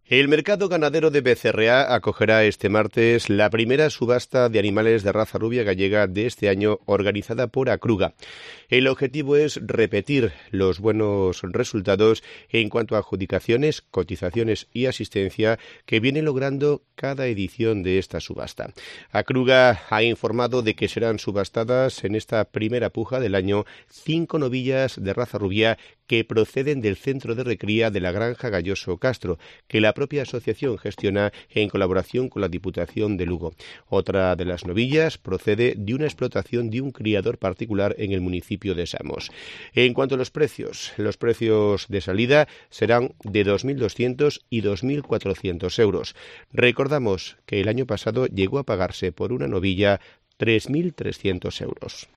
El mercado ganadero de Becerreá acogerá este martes la primera subasta de animales de raza rubia gallega de este año organizada por Acruga. El objetivo es repetir los buenos resultados en cuanto a adjudicaciones, cotizaciones y asistencia que viene logrando cada edición de esta subasta. Acruga ha informado de que serán subastadas en esta primera puja del año 5 novillas de raza rubia que proceden del centro de recría de la Granja Galloso Castro, que la propia asociación gestiona en colaboración con la Diputación de Lugo. Otra de las novillas procede de una explotación de un criador particular en el municipio de Samos. En cuanto a los precios de salida serán de 2.200 y 2.400 euros. Recordamos que el año pasado llegó a pagarse por una novilla 3.300 euros.